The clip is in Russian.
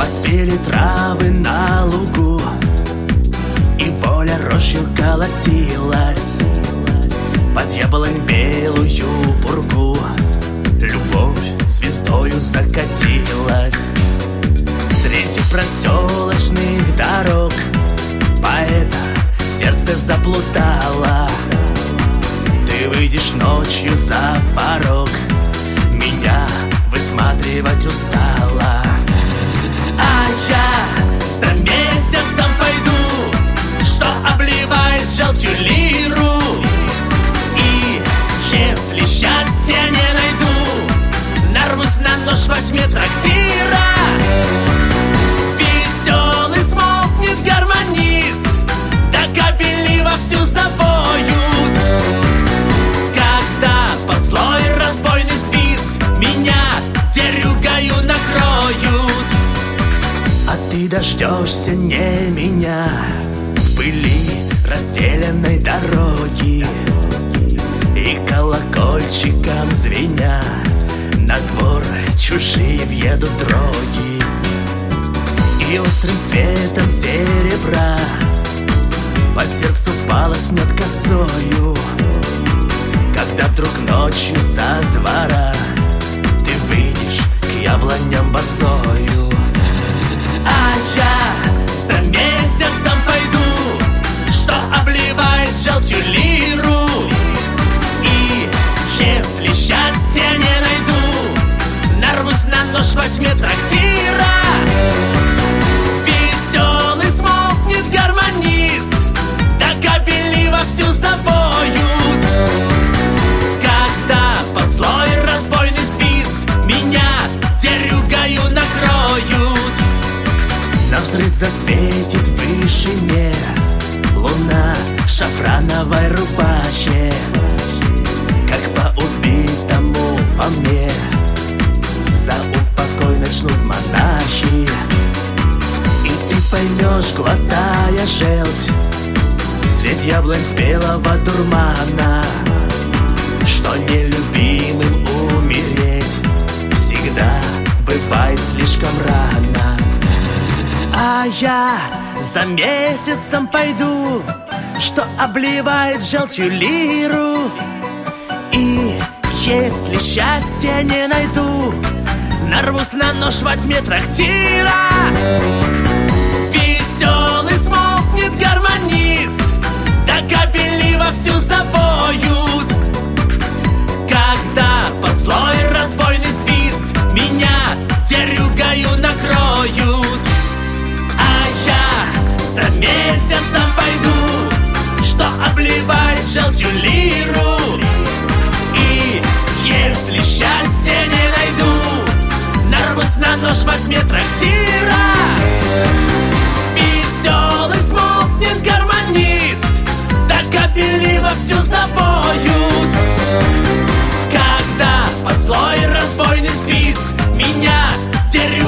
Поспели травы на лугу, и воля рощью колосилась. Под яблонь белую пургу любовь звездою закатилась. Среди проселочных дорог поэта сердце заплутало. Ты выйдешь ночью за порог, меня высматривать устала. А я за месяцем пойду, что обливает желчью лиру. И если счастья не найду, нарвусь на нож во тьме трактира. Веселый смолкнет гармонист, да капели вовсю завоют. Когда под злой разбойный свист меня дерюгою накроют. А ты дождешься не меня в пыли расстеленной дороги, и колокольчиком звеня на двор чужие въедут дроги. И острым светом серебра по сердцу полоснет косою, когда вдруг ночью со двора ты выйдешь к яблоням босою. А я за месяцем пойду, что обливает желчью лиру. И если счастья не найду, нарвусь на нож во тьме трактира. Веселый смолкнет гармонист, да капели вовсю завоют. Когда под злой разбойный свист меня дерюгою накроют. Навзрыд засветит в вышине луна в шафрановой рубахе, как по убитому по мне за упокой начнут монахи. И ты поймешь, глотая желчь средь яблонь спелого дурмана, что нелюбимым умереть всегда бывает слишком рано. А я за месяцем пойду, что обливает желчью лиру. И если счастья не найду, нарвусь на нож во тьме трактира. Веселый смолкнет гармонист, да капели вовсю завоют. Когда под злой разбойный свист меня дерюгою накроют. А я за месяцем пойду, что обливает желчью лиру. И если счастья не найду, нарвусь на нож во тьме трактира. Веселый смолкнет гармонист, да капели вовсю завоют. Когда под злой разбойный свист меня дерют.